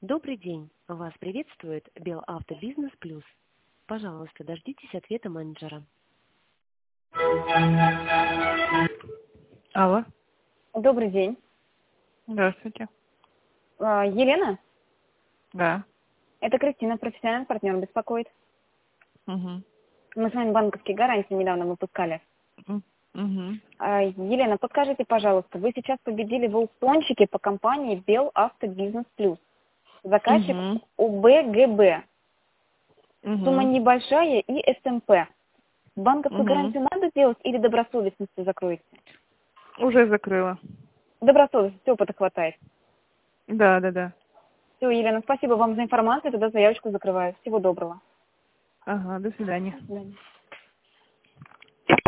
Добрый день. Вас приветствует Белавто Бизнес Плюс. Пожалуйста, дождитесь ответа менеджера. Алло, Добрый день. здравствуйте. Елена? Да. Это Кристина, профессиональный партнер, беспокоит. Угу. Мы с вами банковские гарантии недавно выпускали. Угу. Елена, подскажите, пожалуйста, вы сейчас победили в аукциончике по компании Белавто Бизнес Плюс. Заказчик УБГБ. Сумма небольшая и СМП. Банковскую гарантию надо делать или добросовестностью закроете? Уже закрыла. Добросовестности, опыта хватает. Да. Все, Елена, спасибо вам за информацию, тогда заявочку закрываю. Всего доброго. Ага, до свидания. До свидания.